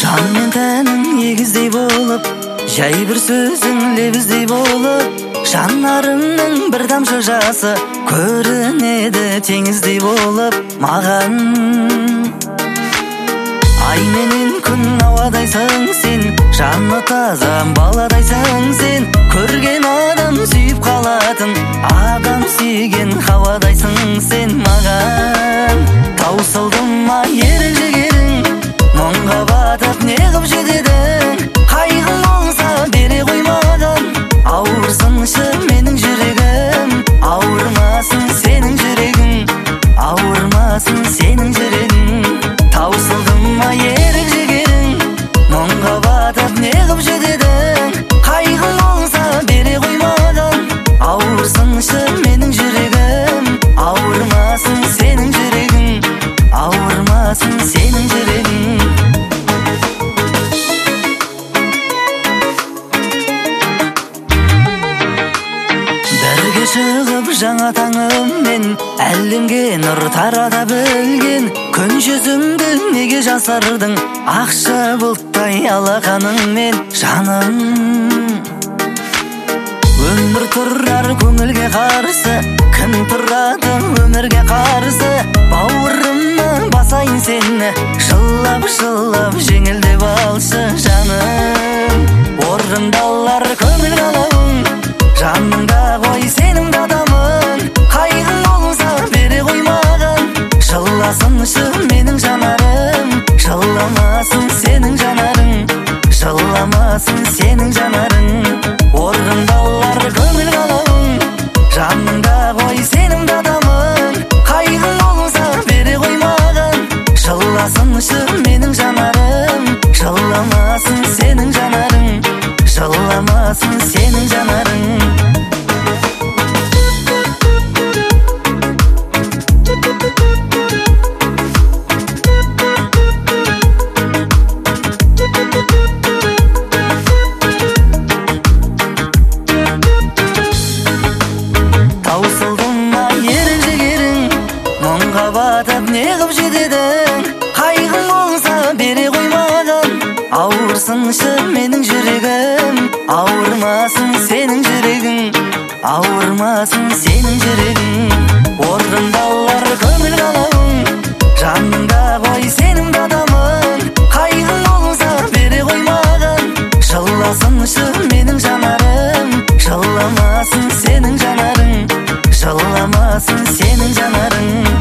Жан мен тәнің егіздей болып, жай бір сөзің лебіздей болып, жанарыңның бір тамшы жасы көрінеді теңіздей болып маған. Ай менен күн ауадайсың сен, жаны таза баладайсың сен, көрген адам сүйіп қалатын, адам сүйген хавадайсың сен маған. Таусылдым ма ерік жігерің, мұңға батып не қып жетедің, қайғың болса бере қоймаған. Ауырсыншы менің жүрегім, ауырмасын сенің жүрегің, ауырмасын сенің жүрегің. Таусылдым ма ерік жігерің, мұңға батып не қып жетедің, қайғың болса бере қоймаған. Ауырсыншы менің жүрегім, ауырмасын сенің жүрегің, ауырмасын сенің жүрегің. Бірге шығып жаңа таңыммен әлемге нұр тарата білген, күн жүзіңді неге жасырдың ақша бұлттай алақаныңмен жаным. Өмір тұрар көңілге қарсы, кім тұрады өмірге қарсы, бауырыма басайын сені, жылап жеңілдеп алшы жаным. Орындалар көңіл қалауың, жаныңда ғой сенің адамың, қайғың болса бере қоймаған. Жыласыншы менің жанарым, жыламасын сенің жанарың, жыламасын сенің жанарың. Орындалар көңіл қалауың, жаныңда ғой сенің адамың, қайғың болса бере қоймаған. Жыласыншы менің жанарым, жыламасын сенің жанарың, жыламасын сенің жанарың. Таусылдым ма ерік жігерің, мұңға батып не қып жетедің, қайғың болса бере қоймаған. Ауырсыншы менің жүрегім, ауырмасын сенің жүрегің, ауырмасын сенің жүрегің. Орындалар көңіл қалауың, жаныңда ғой сенің адамың, қайғың болса бере қоймаған. Жыласыншы менің жанарым, жыламасын сенің жанарың, жыламасын сенің жанарың.